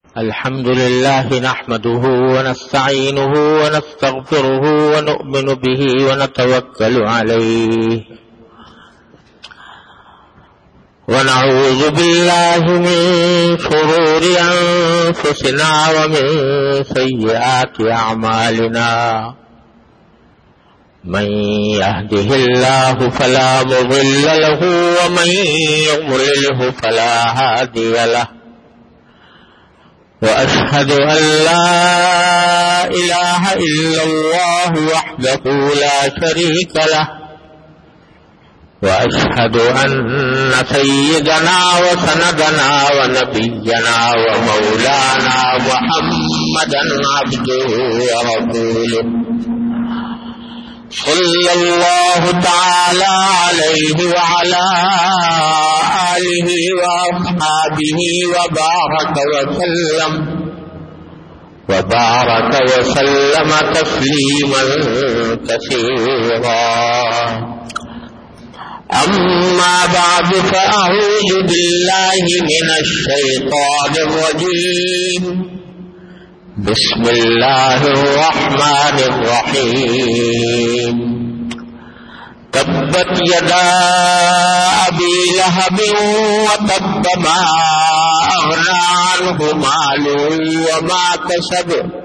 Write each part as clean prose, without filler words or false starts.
الحمد لله نحمده ونستعينه ونستغفره ونؤمن به ونتوكل عليه ونعوذ بالله من شرور أنفسنا ومن سيئات أعمالنا من يهده الله فلا مضل له ومن يضلله فلا هادي له وأشهد أن لا إله إلا الله وحده لا شريك له وأشهد أن سيدنا وسندنا ونبينا ومولانا محمدا عبده ورسوله صلى الله تعالى عليه وعلى آله وأصحابه وبارك وسلم تسليما كثيرا. أما بعد فأعوذ بالله من الشيطان الرجيم. بسم الله الرحمن الرحيم. تبت يدا أبي لهب وتب ما أغنى عنه ماله وما كسب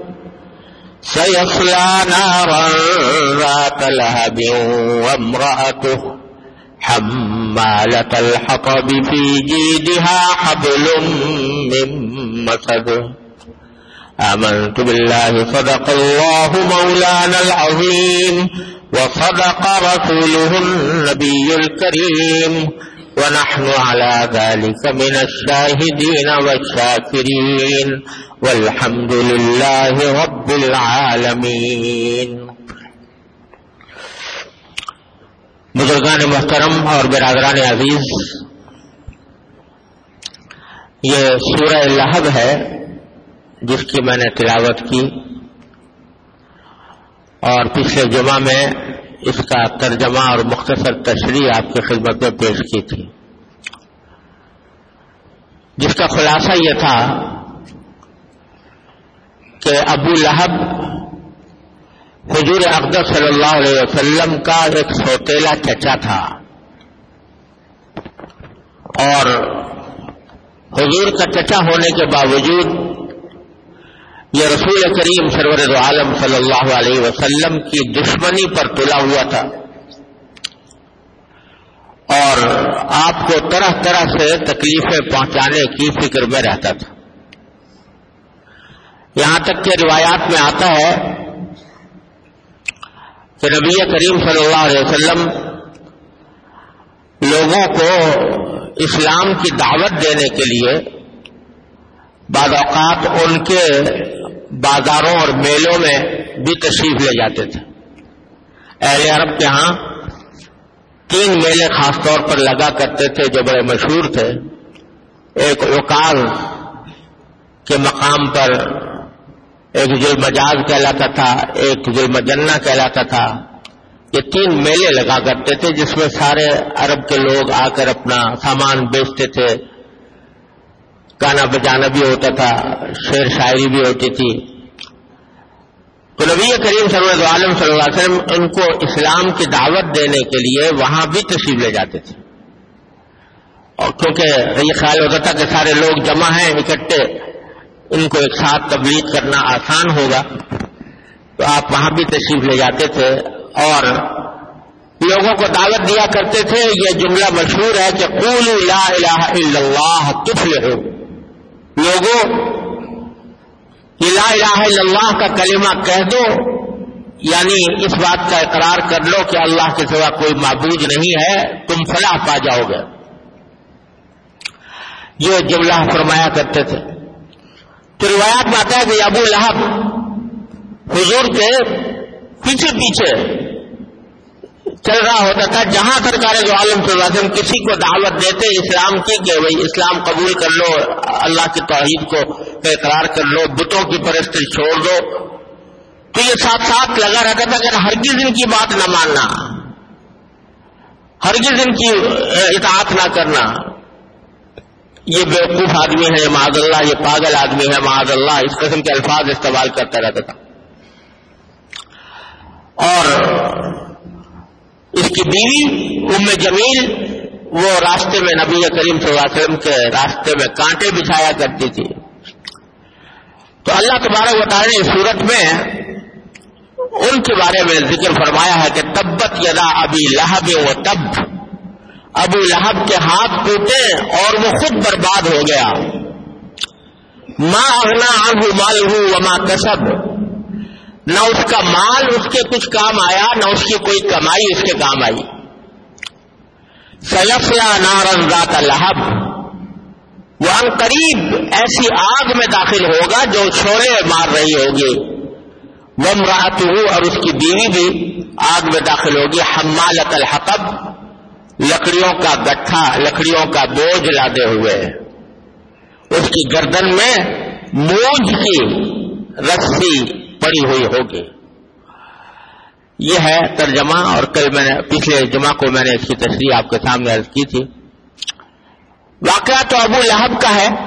سيصلى نارا ذات لهب وامرأته حمالة الحطب في جيدها حبل من مسد. آمنت بالله صدق الله مولانا العظيم وصدق رسوله النبي الكريم ونحن على ذلك من الشاهدين والشاكرين والحمد لله رب العالمين. بزرگان محترم اور برادران عزیز، یہ سورہ لہب ہے جس کی میں نے تلاوت کی اور پچھلے جمعہ میں اس کا ترجمہ اور مختصر تشریح آپ کی خدمت میں پیش کی تھی، جس کا خلاصہ یہ تھا کہ ابو لہب حضور اقدس صلی اللہ علیہ وسلم کا ایک سوتیلا چچا تھا اور حضور کا چچا ہونے کے باوجود یہ رسول کریم سرور دو عالم صلی اللہ علیہ وسلم کی دشمنی پر تلا ہوا تھا اور آپ کو طرح طرح سے تکلیفیں پہنچانے کی فکر میں رہتا تھا. یہاں تک کہ روایات میں آتا ہے کہ نبی کریم صلی اللہ علیہ وسلم لوگوں کو اسلام کی دعوت دینے کے لیے بعض اوقات ان کے بازاروں اور میلوں میں بھی تشریف لے جاتے تھے. اہل عرب کے ہاں 3 میلے خاص طور پر لگا کرتے تھے جو بڑے مشہور تھے. ایک عکاظ کے مقام پر ایک ذوالمجاز کہلاتا تھا، ایک ذوالمجنہ کہلاتا تھا. یہ 3 میلے لگا کرتے تھے جس میں سارے عرب کے لوگ آ کر اپنا سامان بیچتے تھے. گانا بجانا بھی ہوتا تھا، شعر شاعری بھی ہوتی تھی. تو نبی کریم صلی اللہ علیہ وسلم ان کو اسلام کی دعوت دینے کے لیے وہاں بھی تشریف لے جاتے تھے، اور کیونکہ یہ خیال ہوتا تھا کہ سارے لوگ جمع ہیں اکٹھے، ان کو ایک ساتھ تبلیغ کرنا آسان ہوگا، تو آپ وہاں بھی تشریف لے جاتے تھے اور لوگوں کو دعوت دیا کرتے تھے. یہ جملہ مشہور ہے کہ قولوا لا الہ الا اللہ تفلحوا. لوگوں یہ لا الہ الا اللہ کا کلمہ کہہ دو، یعنی اس بات کا اقرار کر لو کہ اللہ کے سوا کوئی معبود نہیں ہے، تم فلاح پا جاؤ گے. یہ جملہ فرمایا کرتے تھے. تو روایات میں آتا ہے کہ ابو لہب حضور کے پیچھے پیچھے چل رہا ہوتا تھا. جہاں سرکار دو عالم صلی اللہ علیہ وسلم کسی کو دعوت دیتے اسلام کی کہ بھئی اسلام قبول کر لو، اللہ کی توحید کو اقرار کر لو، بتوں کی پرستش چھوڑ دو، تو یہ ساتھ ساتھ لگا رہتا تھا کہ ہرگز ان کی بات نہ ماننا، ہرگز ان کی اطاعت نہ کرنا. یہ بیوقوف آدمی ہے معاذ اللہ، یہ پاگل آدمی ہے معاذ اللہ، اس قسم کے الفاظ استعمال کرتا رہتا تھا. اور اس کی بیوی ام جمیل وہ راستے میں نبی کریم صلی اللہ علیہ وسلم کے راستے میں کانٹے بچھایا کرتی تھی. تو اللہ تبارک و تعالی نے اس صورت میں ان کے بارے میں ذکر فرمایا ہے کہ تبت یدا ابی لہب و تب، ابو لہب کے ہاتھ ٹوٹے اور وہ خود برباد ہو گیا. ما اغنا عنہ مالہ وما کسب، نہ اس کا مال اس کے کچھ کام آیا، نہ اس کی کوئی کمائی اس کے کام آئی. سیصلی نارا ذات لہب، وہ ان قریب ایسی آگ میں داخل ہوگا جو شعلے مار رہی ہوگی. وامرأتہ، اور اس کی بیوی بھی آگ میں داخل ہوگی. حمالۃ الحطب، لکڑیوں کا گٹھا، لکڑیوں کا بوجھ لادے ہوئے، اس کی گردن میں موج کی رسی پڑی ہوئی ہوگی. یہ ہے ترجمہ، اور کل میں نے پچھلے جمعہ کو میں نے اس کی تشریح آپ کے سامنے عرض کی تھی. واقعہ تو ابو لہب کا ہے،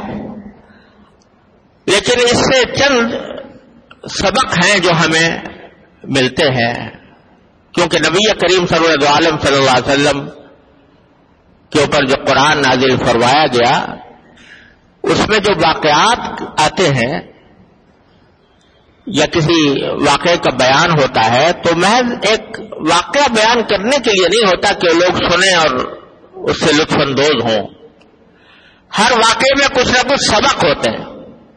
لیکن اس سے چند سبق ہیں جو ہمیں ملتے ہیں، کیونکہ نبی کریم سرور عالم صلی اللہ علیہ وسلم کے اوپر جو قرآن نازل فرمایا گیا اس میں جو واقعات آتے ہیں یا کسی واقعے کا بیان ہوتا ہے تو محض ایک واقعہ بیان کرنے کے لیے نہیں ہوتا کہ لوگ سنیں اور اس سے لطف اندوز ہوں. ہر واقعے میں کچھ نہ کچھ سبق ہوتے ہیں،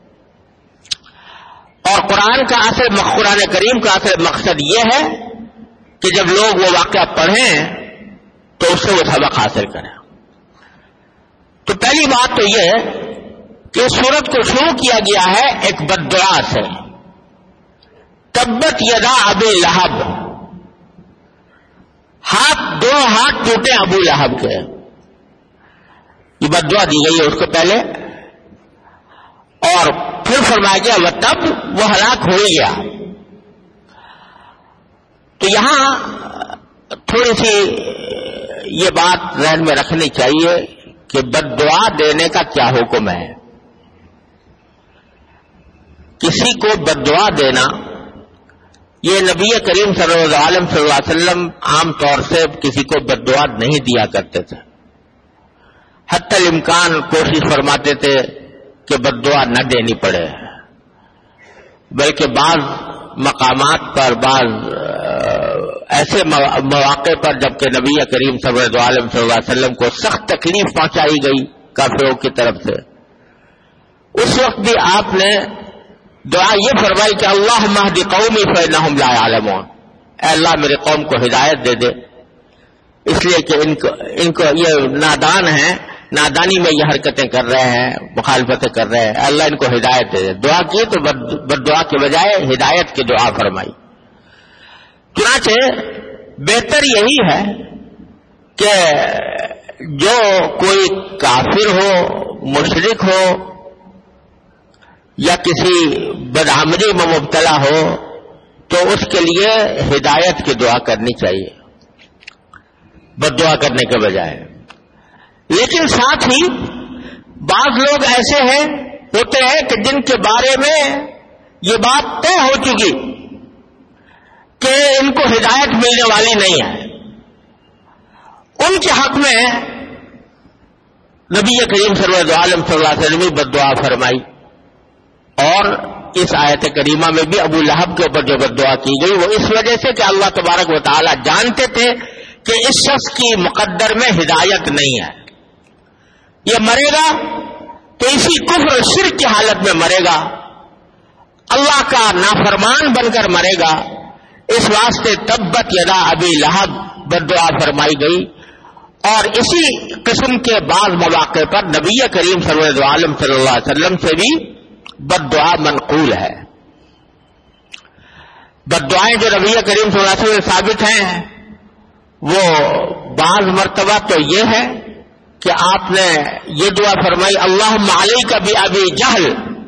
اور قرآن کریم کا اصل مقصد یہ ہے کہ جب لوگ وہ واقعہ پڑھیں تو اس سے وہ سبق حاصل کریں. تو پہلی بات تو یہ ہے کہ اس سورت کو شروع کیا گیا ہے ایک بد دعا سے. تبت یدا ابی لہب، دو ہاتھ ٹوٹے ابو لہب کے، یہ بد دعا دی گئی ہے اس کو پہلے، اور پھر فرمایا گیا وہ تب وہ ہلاک ہو گیا. تو یہاں تھوڑی سی یہ بات ذہن میں رکھنی چاہیے کہ بد دعا دینے کا کیا حکم ہے. کسی کو بد دعا دینا یہ نبی کریم صلی اللہ علیہ وسلم عام طور سے کسی کو بد دعا نہیں دیا کرتے تھے. حتی الامکان کوشش فرماتے تھے کہ بد دعا نہ دینی پڑے، بلکہ بعض مقامات پر، بعض ایسے مواقع پر جبکہ نبی کریم صلی اللہ علیہ وسلم کو سخت تکلیف پہنچائی گئی کافروں کی طرف سے، اس وقت بھی آپ نے دعا یہ فرمائی کہ اللہم اہد قومی فانہم لا یعلمون، اے اللہ میرے قوم کو ہدایت دے دے، اس لیے کہ ان کو یہ نادان ہیں، نادانی میں یہ حرکتیں کر رہے ہیں، مخالفتیں کر رہے ہیں، اللہ ان کو ہدایت دے دے. دعا کی تو بد دعا کے بجائے ہدایت کی دعا فرمائی. چنانچہ بہتر یہی ہے کہ جو کوئی کافر ہو، مشرک ہو یا کسی بدعملی میں مبتلا ہو تو اس کے لیے ہدایت کی دعا کرنی چاہیے بد دعا کرنے کے بجائے. لیکن ساتھ ہی بعض لوگ ایسے ہوتے ہیں کہ جن کے بارے میں یہ بات طے ہو چکی کہ ان کو ہدایت ملنے والی نہیں ہے، ان کے حق میں نبی کریم صلی اللہ علیہ وسلم بد دعا فرمائی. اور اس آیت کریمہ میں بھی ابو لہب کے اوپر جو بد دعا کی گئی وہ اس وجہ سے کہ اللہ تبارک و تعالی جانتے تھے کہ اس شخص کی مقدر میں ہدایت نہیں ہے، یہ مرے گا تو اسی کفر و شرک کی حالت میں مرے گا، اللہ کا نافرمان بن کر مرے گا. اس واسطے تبت یدا ابی لہب بد دعا فرمائی گئی. اور اسی قسم کے بعض مواقع پر نبی کریم صلی اللہ علیہ وسلم سے بھی بد دعا منقول ہے. بد دعائیں جو نبی کریم صلی اللہ علیہ وسلم ثابت ہیں وہ بعض مرتبہ تو یہ ہے کہ آپ نے یہ دعا فرمائی اللہم علیک بأبی جہل،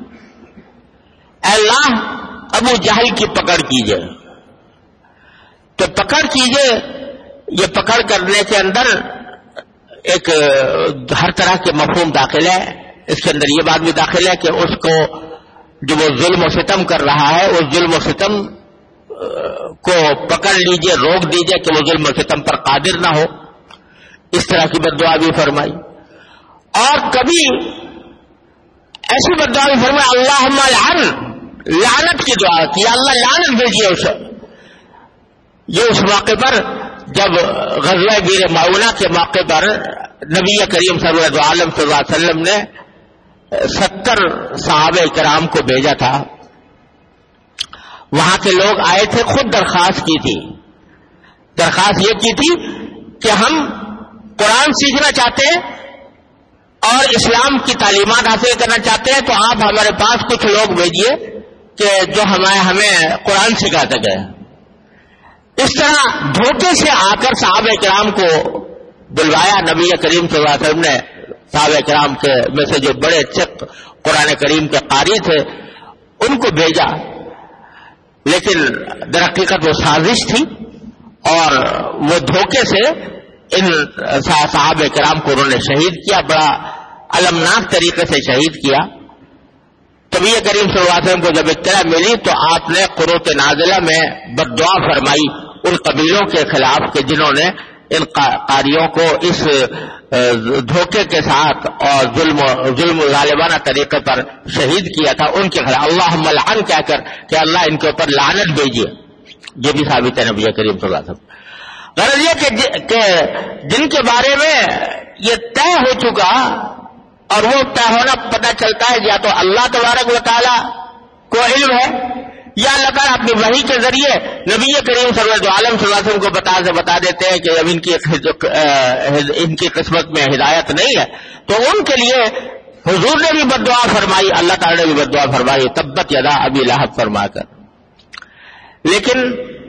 اے اللہ ابو جہل کی پکڑ کیجئے. تو پکڑ کیجئے، یہ پکڑ کرنے کے اندر ایک ہر طرح کے مفہوم داخل ہے. اس کے اندر یہ بات بھی داخل ہے کہ اس کو جو وہ ظلم و ستم کر رہا ہے اس ظلم و ستم کو پکڑ لیجئے، روک دیجئے کہ وہ ظلم و ستم پر قادر نہ ہو، اس طرح کی بد دعا بھی فرمائی. اور کبھی ایسی بد دعا بھی فرمائی اللہم لعن، لعنت کی دعا کی، اللہ لعنت بھیجیے اسے. یہ اس موقع پر جب غزوہ بیر معونہ کے موقع پر نبی کریم صلی اللہ علیہ وسلم نے 70 صحابہ کرام کو بھیجا تھا. وہاں کے لوگ آئے تھے، خود درخواست کی تھی، درخواست یہ کی تھی کہ ہم قرآن سیکھنا چاہتے ہیں اور اسلام کی تعلیمات حاصل کرنا چاہتے ہیں، تو آپ ہمارے پاس کچھ لوگ بھیجیے کہ جو ہمیں قرآن سکھاتے گئے. اس طرح دھوکے سے آ کر صحابہ کرام کو بلوایا. نبی کریم صلی اللہ علیہ وسلم نے صحابہ کرام کے میں سے جو بڑے اچھے قرآن کریم کے قاری تھے ان کو بھیجا، لیکن در حقیقت وہ سازش تھی اور وہ دھوکے سے ان صحابہ کرام کو انہوں نے شہید کیا، بڑا المناک طریقے سے شہید کیا. نبی کریم صلی اللہ علیہ وسلم کو جب اطلاع ملی تو آپ نے قرۃ نازلہ میں بد دعا فرمائی ان قبیلوں کے خلاف کہ جنہوں نے ان قاریوں کو اس دھوکے کے ساتھ اور ظلم و ظالمانہ طریقے پر شہید کیا تھا، ان کے خلاف اللہم لعن کہہ کر کہ اللہ ان کے اوپر لعنت بھیجیے. یہ بھی ثابت ہے نبی کریم صلی اللہ علیہ وسلم. غرض یہ کہ جن کے بارے میں یہ طے ہو چکا اور وہ طے ہونا پتہ چلتا ہے یا تو اللہ تبارک و تعالی کو علم ہے یا اللہ تعالیٰ اپنی وحی کے ذریعے نبی کریم صلی اللہ علیہ وسلم کو بتا دیتے ہیں کہ اب ان کی قسمت میں ہدایت نہیں ہے، تو ان کے لیے حضور نے بھی بد دعا فرمائی، اللہ تعالیٰ نے بھی بد دعا فرمائی تبت یدا ابی لہب فرما کر. لیکن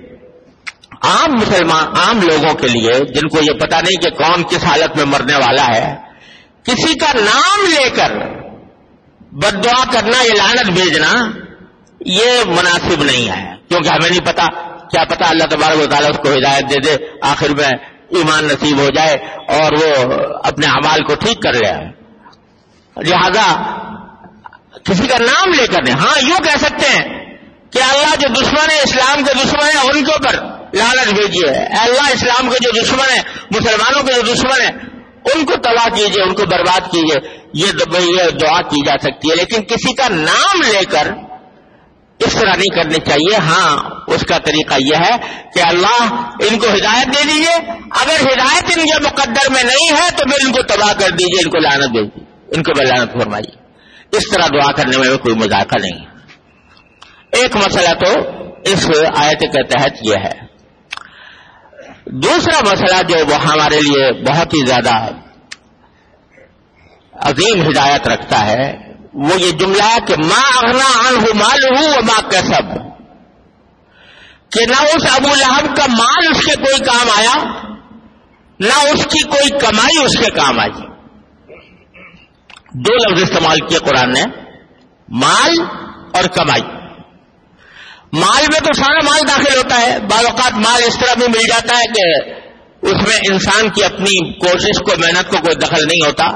عام لوگوں کے لیے جن کو یہ پتہ نہیں کہ کون کس حالت میں مرنے والا ہے، کسی کا نام لے کر بد دعا کرنا، یہ لعنت بھیجنا، یہ مناسب نہیں ہے. کیونکہ ہمیں نہیں پتا، کیا پتا اللہ تبارک و تعالیٰ اس کو ہدایت دے دے، آخر میں ایمان نصیب ہو جائے اور وہ اپنے اعمال کو ٹھیک کر لے. لہذا کسی کا نام لے کر نہیں. ہاں یوں کہہ سکتے ہیں کہ اللہ جو دشمن ہے، اسلام کے دشمن ہیں، ان کے اوپر لعنت بھیجیے. اللہ اسلام کے جو دشمن ہیں، مسلمانوں کے جو دشمن ہیں، ان کو تباہ کیجیے، ان کو برباد کیجیے. یہ دعا کی جا سکتی ہے، لیکن کسی کا نام لے کر اس طرح نہیں کرنی چاہیے. ہاں اس کا طریقہ یہ ہے کہ اللہ ان کو ہدایت دے دیجیے، اگر ہدایت ان کے مقدر میں نہیں ہے تو پھر ان کو تباہ کر دیجیے، ان کو لعنت دے دیجیے، ان کو لعنت فرمائیے. اس طرح دعا کرنے میں کوئی مذاکرہ نہیں ہے. ایک مسئلہ تو اس آیت کے تحت یہ ہے. دوسرا مسئلہ جو وہ ہمارے لیے بہت ہی زیادہ عظیم ہدایت رکھتا ہے وہ یہ جملہ ہے کہ ما اغنا عنہ مالہ وما کسب، کہ نہ اس ابو لہب کا مال اس کے کوئی کام آیا، نہ اس کی کوئی کمائی اس کے کام آئی. دو لفظ استعمال کیے قرآن نے، مال اور کمائی. مال میں تو سارا مال داخل ہوتا ہے. بعض اوقات مال اس طرح بھی مل جاتا ہے کہ اس میں انسان کی اپنی کوشش کو، محنت کو کوئی دخل نہیں ہوتا.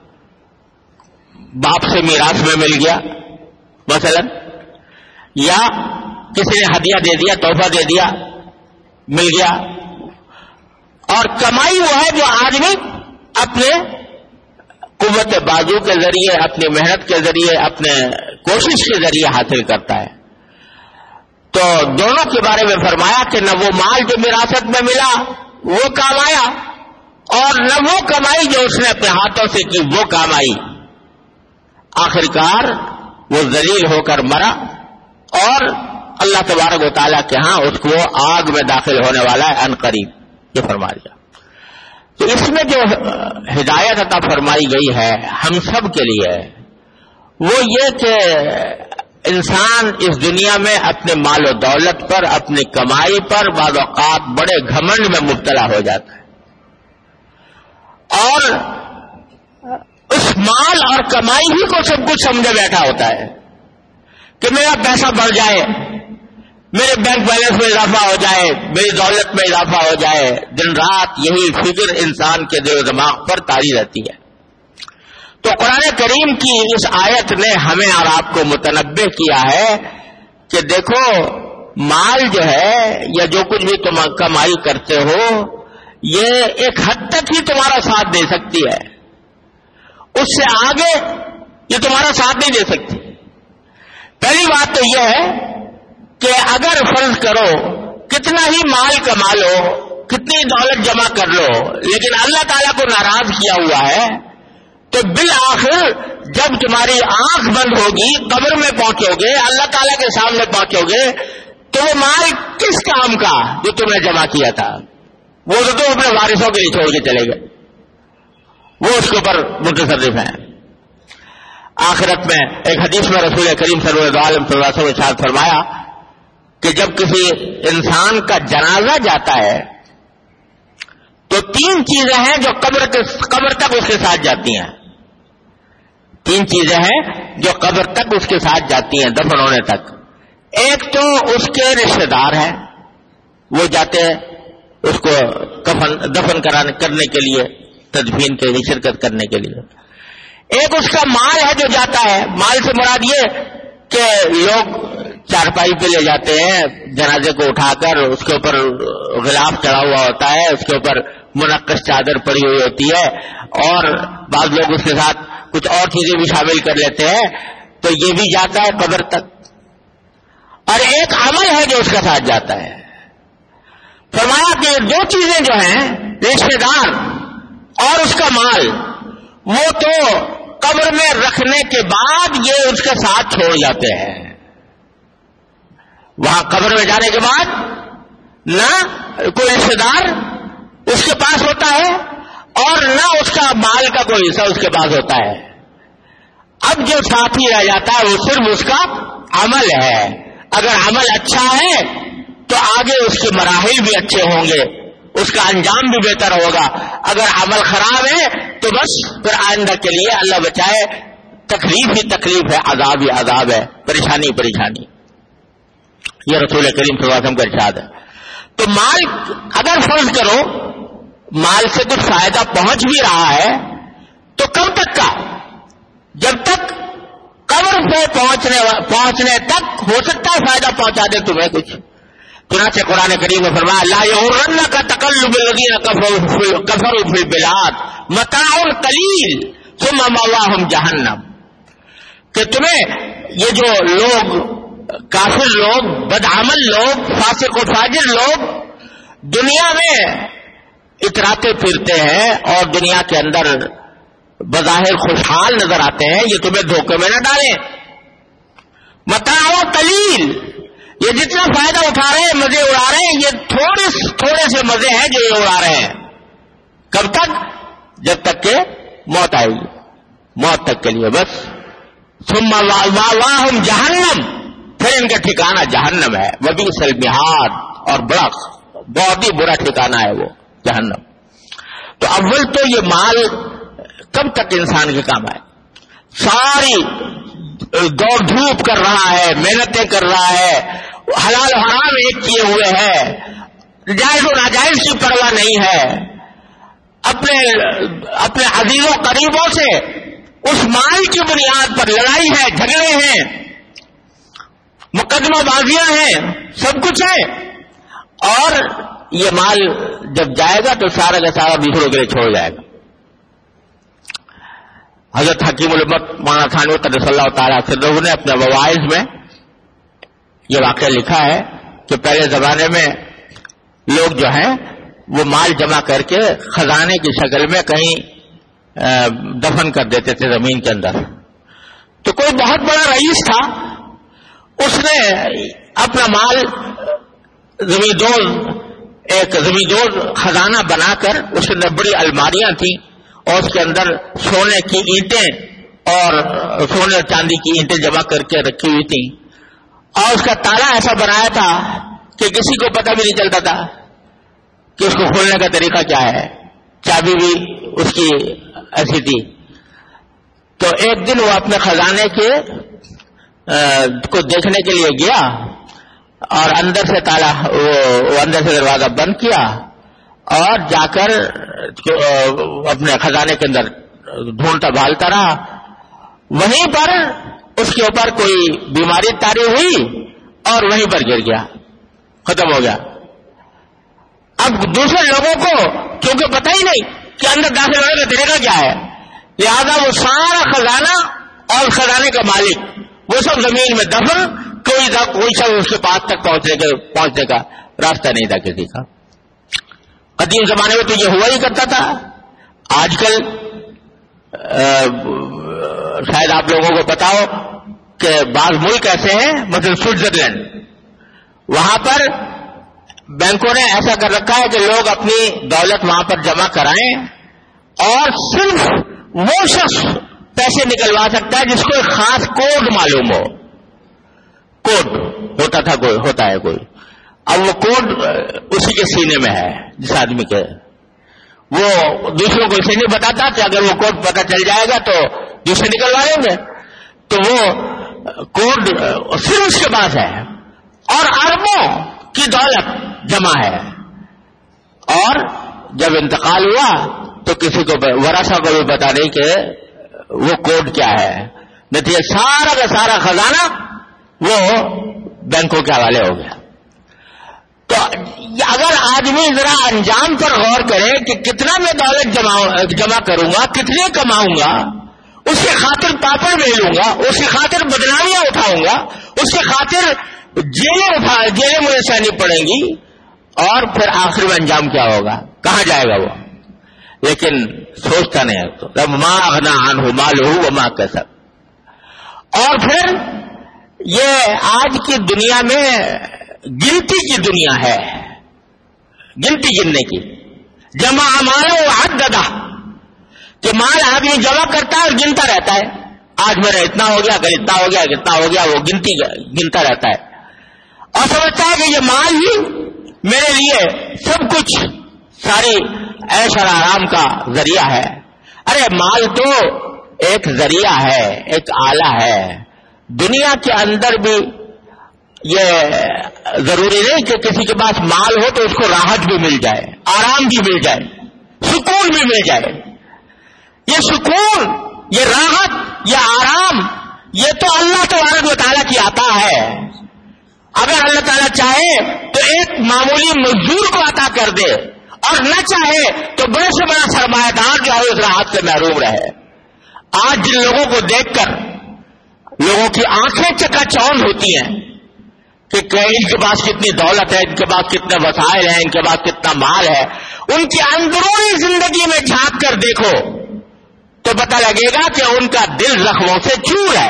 باپ سے میراث میں مل گیا مثلا، یا کسی نے ہدیہ دے دیا، تحفہ دے دیا، مل گیا. اور کمائی وہ ہے جو آدمی اپنے قوت بازو کے ذریعے، اپنی محنت کے ذریعے، اپنے کوشش کے ذریعے حاصل کرتا ہے. تو دونوں کے بارے میں فرمایا کہ نہ وہ مال جو وراثت میں ملا وہ کام آیا، اور نہ وہ کمائی جو اس نے اپنے ہاتھوں سے کی وہ کام آئی. آخرکار وہ ذلیل ہو کر مرا اور اللہ تبارک و تعالیٰ کے ہاں اس کو آگ میں داخل ہونے والا ہے عنقریب، یہ فرما دیا. تو اس میں جو ہدایت عطا فرمائی گئی ہے ہم سب کے لیے وہ یہ کہ انسان اس دنیا میں اپنے مال و دولت پر، اپنی کمائی پر بعض اوقات بڑے گھمنڈ میں مبتلا ہو جاتا ہے، اور اس مال اور کمائی ہی کو سب کچھ سمجھے بیٹھا ہوتا ہے کہ میرا پیسہ بڑھ جائے، میرے بینک بیلنس میں اضافہ ہو جائے، میری دولت میں اضافہ ہو جائے. دن رات یہی فکر انسان کے دل و دماغ پر طاری رہتی ہے. تو قرآن کریم کی اس آیت نے ہمیں اور آپ کو متنبہ کیا ہے کہ دیکھو مال جو ہے یا جو کچھ بھی تم کمائی کرتے ہو یہ ایک حد تک ہی تمہارا ساتھ دے سکتی ہے، اس سے آگے یہ تمہارا ساتھ نہیں دے سکتی۔ پہلی بات تو یہ ہے کہ اگر فرض کرو کتنا ہی مال کما لو، کتنی دولت جمع کر لو، لیکن اللہ تعالیٰ کو ناراض کیا ہوا ہے، تو بالآخر جب تمہاری آنکھ بند ہوگی، قبر میں پہنچو گے، اللہ تعالیٰ کے سامنے پہنچو گے، تو وہ مال کس کام کا جو تم نے جمع کیا تھا؟ وہ تو تم اپنے وارثوں کے لیے چھوڑ کے چلے گئے، وہ اس کے اوپر متصرف ہیں۔ آخرت میں ایک حدیث میں رسول کریم صلی اللہ علیہ وسلم نے ارشاد فرمایا کہ جب کسی انسان کا جنازہ جاتا ہے تو 3 چیزیں ہیں جو قبر تک اس کے ساتھ جاتی ہیں۔ 3 چیزیں ہیں جو قبر تک اس کے ساتھ جاتی ہیں دفن ہونے تک۔ ایک تو اس کے رشتہ دار ہیں، وہ جاتے ہیں اس کو دفن کرنے کے لیے، تدفین کے لیے شرکت کرنے کے لیے۔ ایک اس کا مال ہے جو جاتا ہے، مال سے مراد یہ کہ لوگ چارپائی پہ لے جاتے ہیں جنازے کو اٹھا کر، اس کے اوپر غلاف چڑھا ہوا ہوتا ہے، اس کے اوپر منقش چادر پڑی ہوئی ہوتی ہے، اور بعض لوگ اس کے ساتھ کچھ اور چیزیں بھی شامل کر لیتے ہیں، تو یہ بھی جاتا ہے قبر تک۔ اور ایک عمل ہے جو اس کا ساتھ جاتا ہے۔ فرمایا کہ 2 چیزیں جو ہیں، رشتہ دار اور اس کا مال، وہ تو قبر میں رکھنے کے بعد یہ اس کے ساتھ چھوڑ جاتے ہیں۔ وہاں قبر میں جانے کے بعد نہ کوئی رشتہ دار اس کے پاس ہوتا ہے اور نہ اس کا مال کا کوئی حصہ اس کے پاس ہوتا ہے۔ اب جو ساتھی رہ جاتا ہے وہ صرف اس کا عمل ہے۔ اگر عمل اچھا ہے تو آگے اس کے مراحل بھی اچھے ہوں گے، اس کا انجام بھی بہتر ہوگا۔ اگر عمل خراب ہے تو بس پھر آئندہ کے لیے اللہ بچائے تکلیف ہی تکلیف ہے، عذاب ہی عذاب ہے، پریشانی پریشانی۔ یہ رسول کریم صلی اللہ علیہ وسلم کا ارشاد ہے۔ تو مال اگر فرض کرو مال سے کچھ فائدہ پہنچ بھی رہا ہے تو کب تک کا؟ جب تک قبر پہ پہنچنے تک ہو سکتا ہے فائدہ پہنچا دے تمہیں کچھ۔ چنانچہ قرآن کریم میں فرمایا لا یغرنک تقلب الذین کفروا فی البلاد متاع قلیل ثم مأواہم جہنم، کہ تمہیں یہ جو لوگ کافر لوگ، بدعمل لوگ، فاسق و فاجر لوگ دنیا میں اتراتے پھرتے ہیں اور دنیا کے اندر بظاہر خوشحال نظر آتے ہیں، یہ تمہیں دھوکے میں نہ ڈالیں۔ متاع قلیل، یہ جتنا فائدہ اٹھا رہے ہیں، مزے اڑا رہے ہیں، یہ تھوڑے سے مزے ہیں جو یہ اڑا رہے ہیں۔ کب تک؟ جب تک کہ موت آئے گی، موت تک کے لیے بس۔ ثم مأواہم جہنم، پھر ان کا ٹھکانہ جہنم ہے۔ وبئس المہاد، اور بہت ہی برا ٹھکانہ ہے وہ جہنم۔ تو اول تو یہ مال کب تک انسان کے کام آئے؟ ساری دوڑ دھوپ کر رہا ہے، محنتیں کر رہا ہے، حلال و حرام ایک کیے ہوئے ہے، جائز و ناجائز کی پرواہ نہیں ہے، اپنے عزیزوں قریبوں سے اس مال کی بنیاد پر لڑائی ہے، جھگڑے ہیں، مقدمہ بازیاں ہیں، سب کچھ ہے، اور یہ مال جب جائے گا تو سارا کا سارا دوسروں کے لیے چھوڑ جائے گا۔ حضرت حکیم الامت مولانا تھانوی قدس اللہ تعالیٰ سرہ نے اپنے مواعظ میں یہ واقعہ لکھا ہے کہ پہلے زمانے میں لوگ جو ہیں وہ مال جمع کر کے خزانے کی شکل میں کہیں دفن کر دیتے تھے زمین کے اندر۔ تو کوئی بہت بڑا رئیس تھا، اس نے اپنا مال زمیندوز خزانہ بنا کر، اس کے اندر بڑی الماریاں تھیں اور اس کے اندر سونے کی اینٹیں اور سونے اور چاندی کی اینٹیں جمع کر کے رکھی ہوئی تھیں، اور اس کا تالا ایسا بنایا تھا کہ کسی کو پتہ بھی نہیں چلتا تھا کہ اس کو کھولنے کا طریقہ کیا ہے، چابی بھی اس کی ایسی تھی۔ تو ایک دن وہ اپنے خزانے کو دیکھنے کے لیے گیا اور اندر سے تالا وہ اندر سے دروازہ بند کیا اور جا کر اپنے خزانے کے اندر ڈھونڈتا بھالتا رہا. وہیں پر اس کے اوپر کوئی بیماری طاری ہوئی اور وہیں پر گر گیا, ختم ہو گیا. اب دوسرے لوگوں کو کیونکہ پتہ ہی نہیں کہ اندر داخل ہونے کا طریقہ کیا ہے, لہذا وہ سارا خزانہ اور خزانے کا مالک وہ سب زمین میں دفن, کوئی سب اس کے پاس تک پہنچنے کا راستہ نہیں تھا کسی کا. قدیم زمانے میں تو یہ ہوا ہی کرتا تھا. آج کل شاید آپ لوگوں کو پتا ہو کہ بعض ملک ایسے ہیں, مثلا سوئٹزرلینڈ, وہاں پر بینکوں نے ایسا کر رکھا ہے کہ لوگ اپنی دولت وہاں پر جمع کرائیں اور صرف وہ شخص پیسے نکلوا سکتا ہے جس کو ایک خاص کوڈ معلوم ہو. کوڈ ہوتا ہے کوئی. اب وہ کوڈ اسی کے سینے میں ہے جس آدمی کے, وہ دوسروں کو اسے نہیں بتاتا کہ اگر وہ کوڈ پتہ چل جائے گا تو دوسرے نکلوا لیں گے. تو وہ کوڈ صرف اس کے پاس ہے اور اربوں کی دولت جمع ہے. اور جب انتقال ہوا تو کسی کو ورثہ کو بھی پتا نہیں کہ وہ کوڈ کیا ہے. نتیجہ سارا کا سارا خزانہ وہ بینکوں کے حوالے ہو گیا. تو اگر آدمی ذرا انجام پر غور کرے کہ کتنا میں دولت جمع کروں گا, کتنے کماؤں گا, اس کی خاطر پاپڑ بیلوں گا, اس کی خاطر بدنامیاں اٹھاؤں گا, اس کی خاطر جیلیں مجھے سہنی پڑیں گی, اور پھر آخر میں انجام کیا ہوگا, کہاں جائے گا وہ. لیکن سوچتا نہیں ہے تو رب ما اغنا عنہ مالہ وما کسب. اور پھر یہ آج کی دنیا میں گنتی کی دنیا ہے, گنتی گننے کی. جمع مالہ وعددہ, کہ مال آدمی جمع کرتا ہے اور گنتا رہتا ہے, آج میرا اتنا ہو گیا, کل اتنا ہو گیا, کتنا ہو گیا, وہ گنتا رہتا ہے اور سمجھتا ہے کہ یہ مال ہی میرے لیے سب کچھ, ساری عیش اور آرام کا ذریعہ ہے. ارے مال تو ایک ذریعہ ہے, ایک آلہ ہے. دنیا کے اندر بھی یہ ضروری نہیں کہ کسی کے پاس مال ہو تو اس کو راحت بھی مل جائے, آرام بھی مل جائے, سکون بھی مل جائے. یہ سکون, یہ راحت, یہ آرام, یہ تو اللہ تبارک و تعالیٰ کی عطا ہے. اگر اللہ تعالیٰ چاہے تو ایک معمولی مزدور کو عطا کر دے, اور نہ چاہے تو بڑے سے بڑا سرمایہ دار جو ہے اس راحت سے محروم رہے. آج جن لوگوں کو دیکھ کر لوگوں کی آنکھیں چکا چوند ہوتی ہیں کہ ان کے پاس کتنی دولت ہے, ان کے پاس کتنے وسائل ہیں, ان کے پاس کتنا مال ہے, ان کی اندرونی زندگی میں جھانک کر دیکھو تو پتہ لگے گا کہ ان کا دل زخموں سے چور ہے,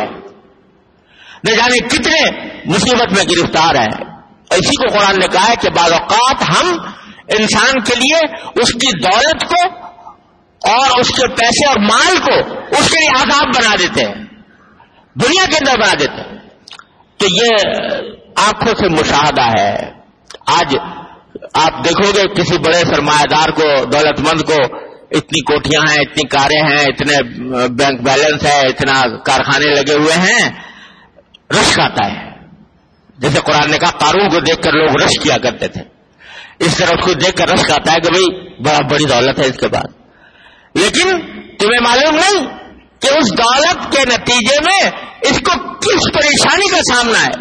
نہ جانے کتنے مصیبت میں گرفتار ہے. اسی کو قرآن نے کہا ہے کہ بعض اوقات ہم انسان کے لیے اس کی دولت کو اور اس کے پیسے اور مال کو اس کے لیے عذاب بنا دیتے ہیں, دنیا کے اندر بنا دیتے ہیں. تو یہ آنکھوں سے مشاہدہ ہے. آج آپ دیکھو گے کسی بڑے سرمایہ دار کو, دولت مند کو, اتنی کوٹھیاں ہیں, اتنی کاریں ہیں, اتنے بینک بیلنس ہے, اتنا کارخانے لگے ہوئے ہیں, رشک آتا ہے. جیسے قرآن نے کہا قارون کو دیکھ کر لوگ رشک کیا کرتے تھے, اس طرح اس کو دیکھ کر رشک آتا ہے کہ بھئی بڑا بڑی دولت ہے اس کے بعد. لیکن تمہیں معلوم نہیں کہ اس دولت کے نتیجے میں اس کو کس پریشانی کا سامنا ہے.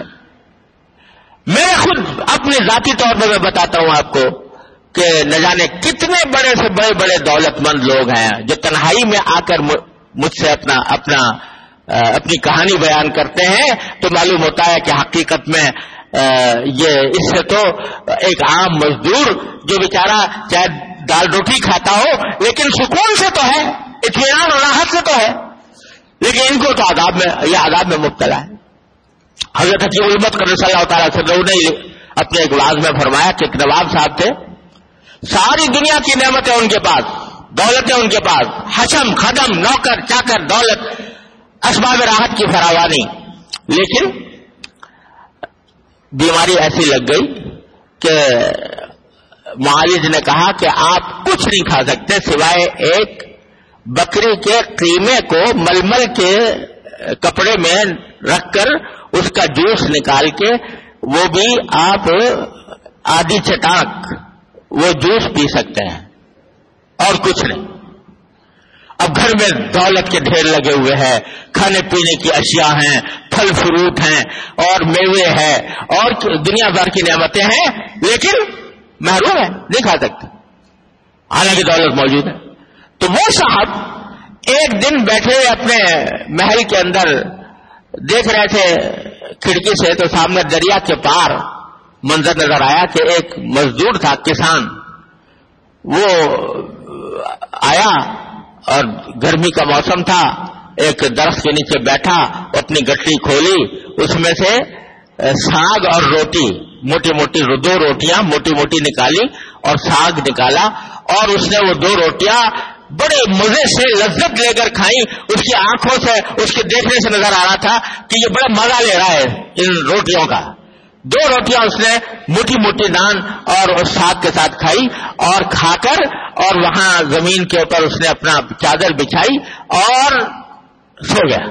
میں خود اپنے ذاتی طور پر میں بتاتا ہوں آپ کو کہ نہ جانے کتنے بڑے سے بڑے بڑے دولت مند لوگ ہیں جو تنہائی میں آ کر مجھ سے اپنی کہانی بیان کرتے ہیں, تو معلوم ہوتا ہے کہ حقیقت میں یہ اس سے تو ایک عام مزدور جو بیچارہ چاہے دال روٹی کھاتا ہو لیکن سکون سے تو ہے, اطمینان اور راحت سے تو ہے, لیکن ان کو تو عذاب میں مبتلا ہے. حضرت حکیم الامت صلی اللہ تعالیٰ وسلم نے اپنے ایک واعظ میں فرمایا کہ ایک نواب صاحب تھے, ساری دنیا کی نعمتیں ان کے پاس, دولتیں ان کے پاس, حشم خدم نوکر چاکر دولت, اسباب راحت کی فراوانی, لیکن بیماری ایسی لگ گئی کہ معالج نے کہا کہ آپ کچھ نہیں کھا سکتے سوائے ایک بکری کے قیمے کو ململ کے کپڑے میں رکھ کر اس کا جوس نکال کے, وہ بھی آپ آدھی چٹاک وہ جوس پی سکتے ہیں اور کچھ نہیں. اب گھر میں دولت کے ڈھیر لگے ہوئے ہیں، کھانے پینے کی اشیاء ہیں، پھل فروٹ ہیں اور میوے ہیں اور دنیا بھر کی نعمتیں ہیں، لیکن محروم ہے، نہیں کھا سکتے، حالانکہ دولت موجود ہے۔ تو وہ صاحب ایک دن بیٹھے اپنے محل کے اندر دیکھ رہے تھے کھڑکی سے، تو سامنے دریا کے پار منظر نظر آیا کہ ایک مزدور تھا، کسان، وہ آیا اور گرمی کا موسم تھا، ایک درخت کے نیچے بیٹھا، اپنی گٹری کھولی، اس میں سے ساگ اور روٹی، موٹی موٹی 2 روٹیاں موٹی موٹی نکالی اور ساگ نکالا، اور اس نے وہ 2 روٹیاں بڑے مزے سے لذت لے کر کھائیں۔ اس کی آنکھوں سے، اس کے دیکھنے سے نظر آ رہا تھا کہ یہ بڑا مزہ لے رہا ہے ان روٹیوں کا۔ 2 روٹیاں اس نے موٹی موٹی نان اور اس ساگ کے ساتھ کھائی، اور کھا کر اور وہاں زمین کے اوپر اس نے اپنا چادر بچھائی اور سو گیا۔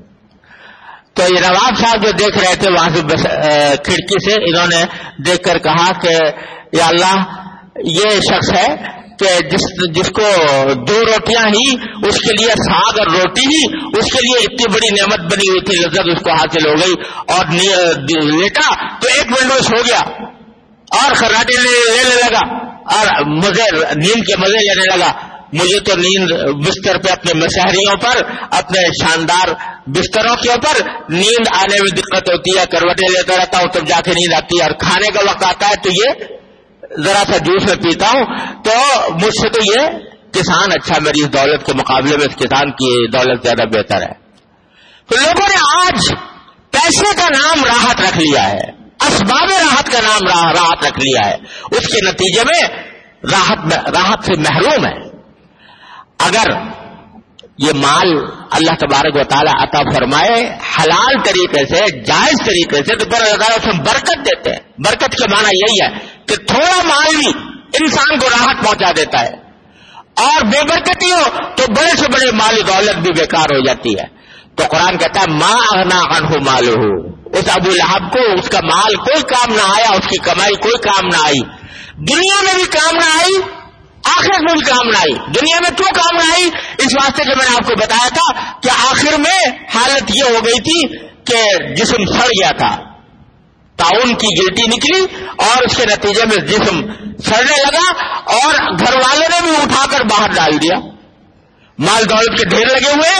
تو یہ نواب صاحب جو دیکھ رہے تھے وہاں سے کھڑکی سے، انہوں نے دیکھ کر کہا کہ یا اللہ، یہ شخص ہے کہ جس کو 2 روٹیاں ہی، اس کے لیے ساگ اور روٹی ہی، اس کے لیے اتنی بڑی نعمت بنی ہوئی تھی، لذت اس کو حاصل ہو گئی، اور لیٹا تو 1 منٹ میں سو گیا اور خراٹے لینے لگا اور نیند کے مزے لینے لگا۔ مجھے تو نیند بستر پہ، اپنے مشہریوں پر، اپنے شاندار بستروں کے اوپر نیند آنے میں دقت ہوتی ہے، کروٹیں لیتا رہتا ہوں تب جا کے نیند آتی ہے، اور کھانے کا وقت آتا ہے تو یہ ذرا سا جوس میں پیتا ہوں، تو مجھ سے تو یہ کسان اچھا، میری اس دولت کے مقابلے میں اس کسان کی دولت زیادہ بہتر ہے۔ تو لوگوں نے آج پیسے کا نام راحت رکھ لیا ہے، اسباب راحت کا نام راحت رکھ لیا ہے، اس کے نتیجے میں راحت سے محروم ہے۔ اگر یہ مال اللہ تبارک و تعالی عطا فرمائے حلال طریقے سے، جائز طریقے سے، تو پھر اللہ تعالیٰ اس میں برکت دیتے ہیں۔ برکت کا معنی یہی ہے کہ تھوڑا مال بھی انسان کو راحت پہنچا دیتا ہے، اور بے برکتی ہو تو بڑے سے بڑے مال دولت بھی بیکار ہو جاتی ہے۔ تو قرآن کہتا ہے ما اغنا عنہ مالہ، اس ابو لہب کو اس کا مال کوئی کام نہ آیا، اس کی کمائی کوئی کام نہ آئی، دنیا میں بھی کام نہ آئی، آخر میں بھی کام نہ آئی۔ دنیا میں کیوں کام نہ آئی؟ اس واسطے کہ میں نے آپ کو بتایا تھا کہ آخر میں حالت یہ ہو گئی تھی کہ جسم سڑ گیا تھا، تعاون کی گلٹی نکلی اور اس کے نتیجے میں جسم سڑنے لگا، اور گھر والوں نے بھی اٹھا کر باہر ڈال دیا۔ مال دولت کے ڈھیر لگے ہوئے،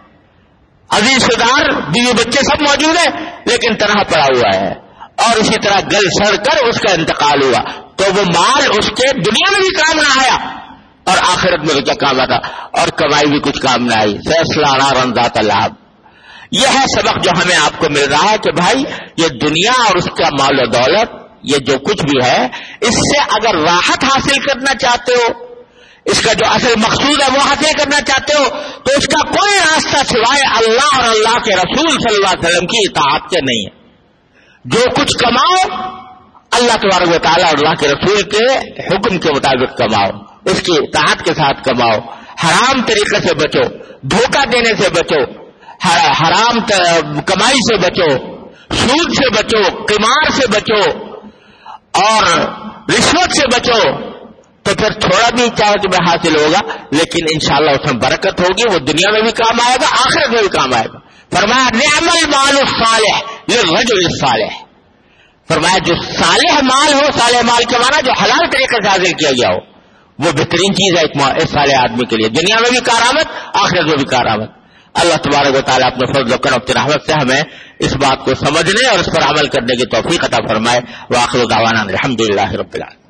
عزیز رشتےدار، بیوی بچے سب موجود ہیں، لیکن تنہا پڑا ہوا ہے، اور اسی طرح گل سڑ کر اس کا انتقال ہوا۔ تو وہ مال اس کے دنیا میں بھی کام نہ آیا اور آخرت میں بھی کیا کام آتا، اور کمائی بھی کچھ کام نہ آئی۔ سیصلی نارا ذات لہب۔ یہ ہے سبق جو ہمیں آپ کو مل رہا ہے کہ بھائی یہ دنیا اور اس کا مال و دولت، یہ جو کچھ بھی ہے، اس سے اگر راحت حاصل کرنا چاہتے ہو، اس کا جو اصل مقصود ہے وہ حاصل کرنا چاہتے ہو، تو اس کا کوئی راستہ سوائے اللہ اور اللہ کے رسول صلی اللہ علیہ وسلم کی اطاعت کے نہیں ہے۔ جو کچھ کماؤ اللہ تبارک و تعالیٰ اور اللہ کے رسول کے حکم کے مطابق کماؤ، اس کی اطاعت کے ساتھ کماؤ، حرام طریقے سے بچو، دھوکہ دینے سے بچو، حرام کمائی سے بچو، سود سے بچو، قمار سے بچو اور رشوت سے بچو، تو پھر تھوڑا بھی چاہے تمہیں حاصل ہوگا، لیکن انشاءاللہ اس میں برکت ہوگی، وہ دنیا میں بھی کام آئے گا، آخرت میں بھی کام آئے گا۔ فرمایا نعم المال الصالح للرجل الصالح، فرمایا جو صالح مال ہو، صالح مال کے معنی جو حلال طریقے سے حاصل کیا گیا ہو، وہ بہترین چیز ہے ایک صالح آدمی کے لیے، دنیا میں بھی کارآمد، آخرت میں بھی کارآمد۔ اللہ تبارک و تعالیٰ اپنے فضل و کرم کی رحمت سے ہمیں اس بات کو سمجھنے اور اس پر عمل کرنے کی توفیق عطا فرمائے۔ وآخر دعوانا الحمدللہ رب العالمین۔